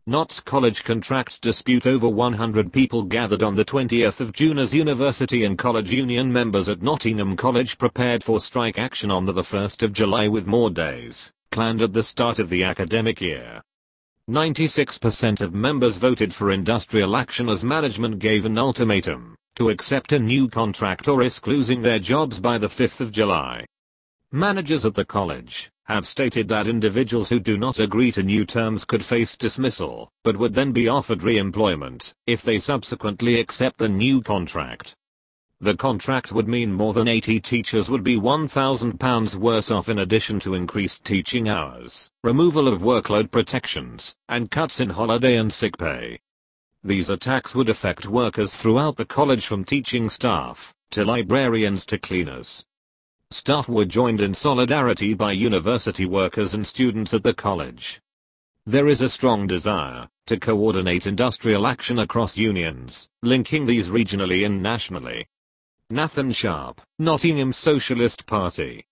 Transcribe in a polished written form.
Notts College contract dispute. Over 100 people gathered on the 20th of June as university and college union members at Nottingham College prepared for strike action on the 1st of July, with more days planned at the start of the academic year. 96% of members voted for industrial action as management gave an ultimatum to accept a new contract or risk losing their jobs by the 5th of July. Managers at the college have stated that individuals who do not agree to new terms could face dismissal, but would then be offered re-employment if they subsequently accept the new contract. The contract would mean more than 80 teachers would be £1,000 worse off, in addition to increased teaching hours, removal of workload protections, and cuts in holiday and sick pay. These attacks would affect workers throughout the college, from teaching staff to librarians to cleaners. Staff were joined in solidarity by university workers and students at the college. There is a strong desire to coordinate industrial action across unions, linking these regionally and nationally. Nathan Sharp, Nottingham Socialist Party.